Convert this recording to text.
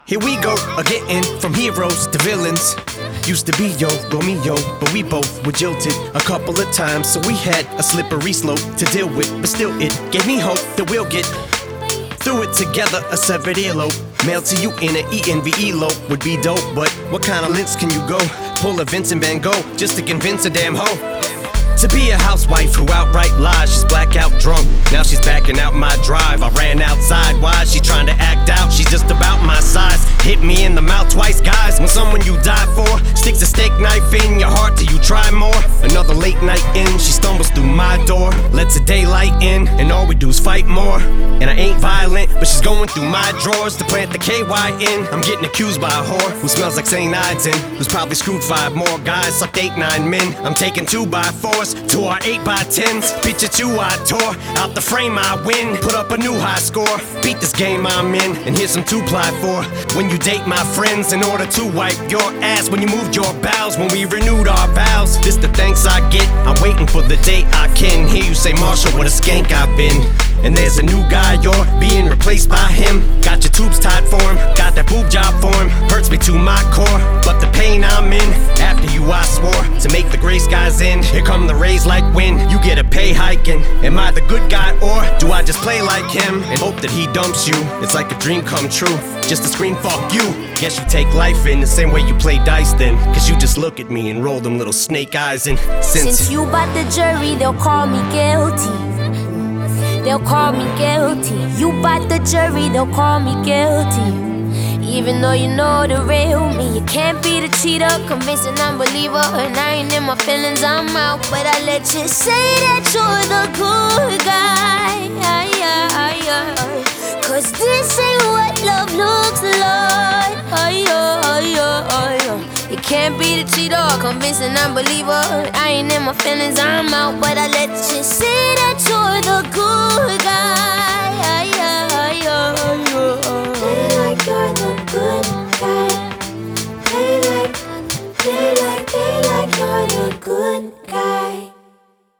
Here we go, getting from heroes to villains. Used to be yo, Romeo, but we both were jilted a couple of times, so we had a slippery slope to deal with. But still, it gave me hope that we'll get through it together. A severed earlobe mailed to you in an ENVE lope would be dope, but what kind of lengths can you go? Pull a Vincent Van Gogh just to convince a damn hoe to be a housewife who outright lies. She's blackout drunk, now she's backing out my drive. I ran outside, why is she trying to act out? She's just about my size, hit me in the mouth twice, guys. When someone you die for sticks a steak knife in your heart, do you try more? Another late night in, she stumbles through my door, lets the daylight in, and all we do is fight more. And I ain't violent, but she's going through my drawers to plant the KY in. I'm getting accused by a whore who smells like St. Ides and who's probably screwed 5 more guys, sucked 8, 9 men. I'm taking 2x4s to our 8x10s. Picture 2 I tore out the frame, I win. Put up a new high score, beat this game I'm in, and here's some 2-ply for when you date my friends in order to wipe your ass. When you moved your bowels, when we renewed our vows. This the thanks I get, I'm waiting for the day I can hear you say, Marshall, what a skank I've been. And there's a new guy, you're being replaced by him. Got your tubes tied for him, got that boob job for him. Hurts me to my core, but the pain I'm in. After you I swore to make the gray skies end. Here come the rays like wind, you get a pay hiking. Am I the good guy or do I just play like him and hope that he dumps you? It's like a dream come true, just to scream fuck you. Guess you take life in the same way you play dice then, cause you just look at me and roll them little snake eyes. And since you bought the jury, they'll call me guilty. They'll call me guilty. You bought the jury, they'll call me guilty. Even though you know the real me, you can't be the cheater, convincing unbeliever. And I ain't in my feelings, I'm out. But I let you say that you're the good guy. Cause this ain't what love looks like. You can't be the cheater, convincing unbeliever. I ain't in my feelings, I'm out. But I let you say that you're the good guy.